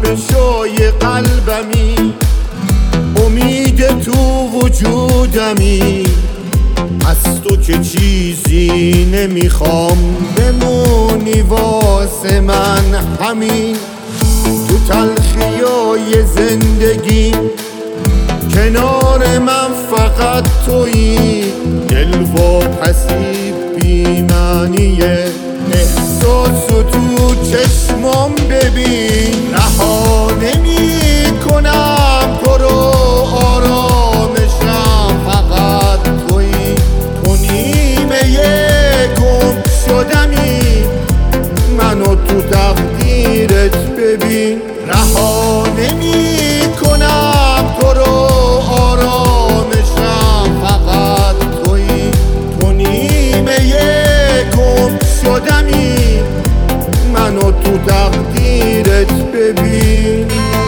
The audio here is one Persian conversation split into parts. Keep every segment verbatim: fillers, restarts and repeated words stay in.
بشای قلبمی، امید تو وجودمی، از تو که چیزی نمیخوام، بمونی واسه من همین. تو تلخیای زندگی کنار من فقط تویی، دل و پسی بی معنیه، احساسو تو چشمام ببین. رها نمی کنم تو رو، آرامشم فقط تویی، تو نیمه گم شدمی، منو تو تقدیرت ببین. رها نمی کنم تو رو، آرامشم فقط تویی، تو نیمه گم شدمی، منو تو تقدیرت ببین.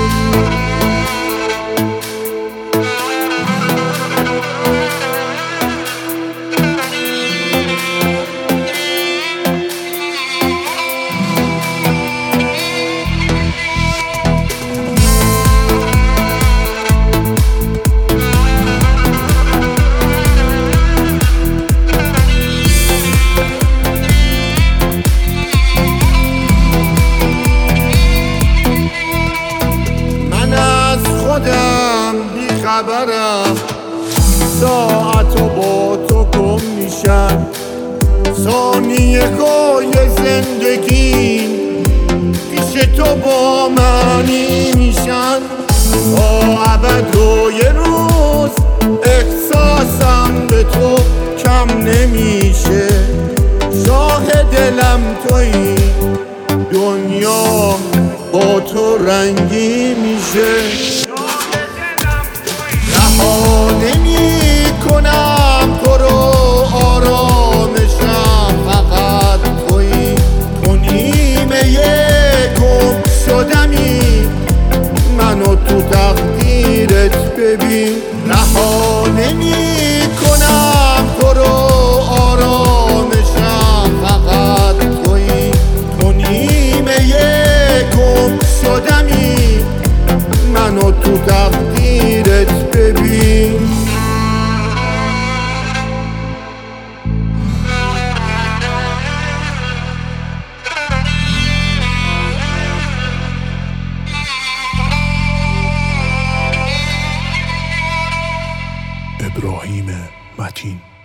خبرم ساعت و با تو گم میشن، ثانیه های زندگی پیش تو با معنی میشن. با ابد و یه روز احساسم به تو کم نمیشه، شاه دلم تویی، دنیا با تو رنگی میشه. رها نمی کنم تو رو، آرامشم فقط تویی، تو نیمه گم شدمی، منو تو تقدیرت ببین. رها نمی کنم تو رو، آرامشم فقط تویی، تو نیمه گم شدمی، منو تو تقدیرت ببین. ابراهیم متین.